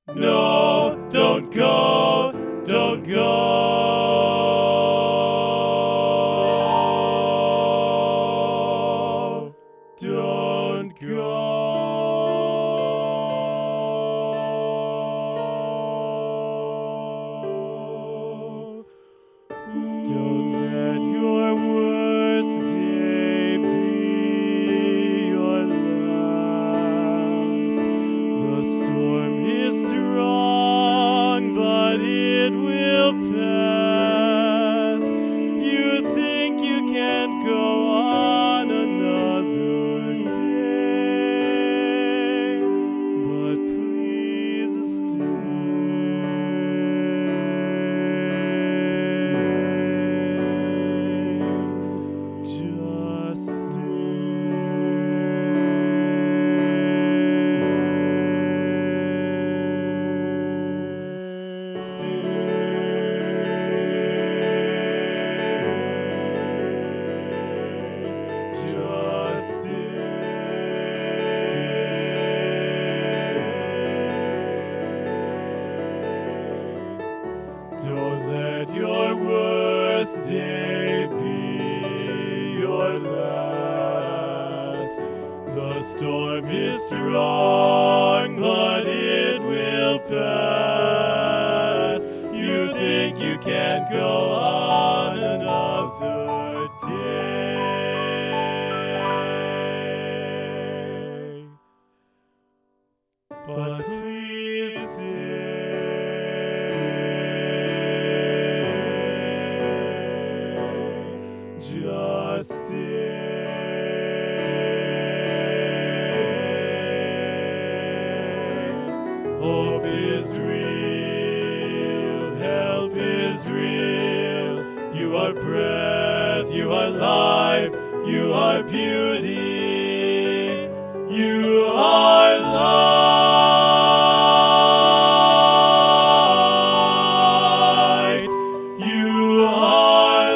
No, don't go, don't go. Don't go. Don't let your worst day be your last. The storm is strong, but it will pass. You think you can go on another day, but please stay. Just don't let your worst day be your last. The storm is strong, but it will pass. You think you can go on another day, but please stay. Just stay. Hope is real, help is real. You are breath, you are life, you are beauty, you are light, you are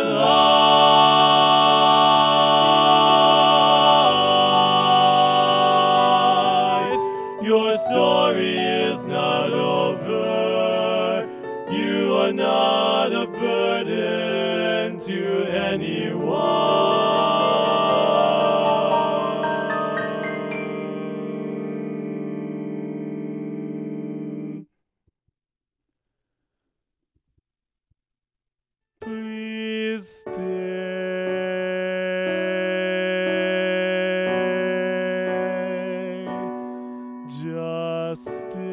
light. Your story is not over. You are not a burden to anyone. Please stay. Just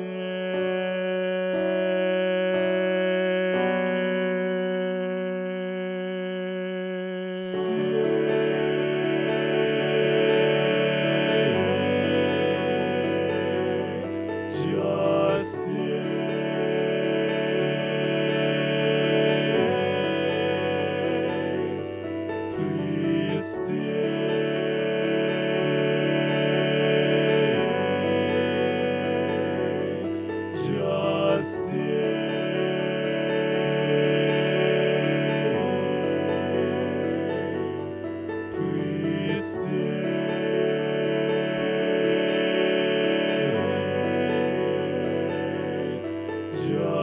please stay. Just stay. Please stay. Just